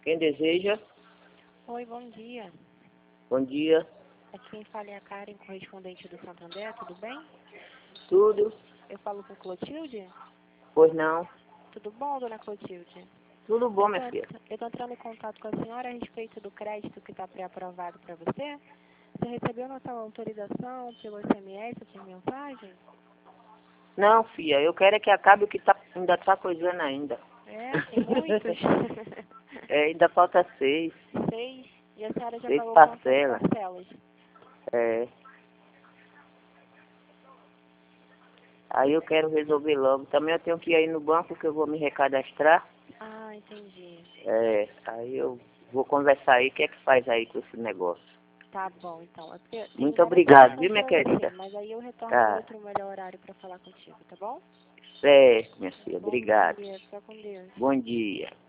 Quem deseja? Oi, bom dia. Bom dia. Aqui quem fala é a Karen, correspondente do Santander, tudo bem? Tudo? Eu falo com Clotilde? Pois não. Tudo bom, dona Clotilde? Tudo bom, minha filha. Eu estou entrando em contato com a senhora a respeito do crédito que está pré-aprovado para você. Você recebeu nossa autorização pelo SMS ou por mensagem? Não, filha, eu quero é que acabe o que ainda tá coisando ainda. É, tem muitos. Ainda falta 6. 6. E a senhora já 6 pagou quantas parcelas. parcelas? Aí eu quero resolver logo. Também eu tenho que ir aí no banco que eu vou me recadastrar. Ah, entendi. Aí eu vou conversar aí, o que é que faz aí com esse negócio. Tá bom, então. É porque tem Muito várias obrigado, questões viu, minha pra você, querida? mas aí eu retorno Tá. em outro melhor horário para falar contigo, tá bom? Certo, minha filha. Bom Obrigado. dia, fica com Deus. Bom dia.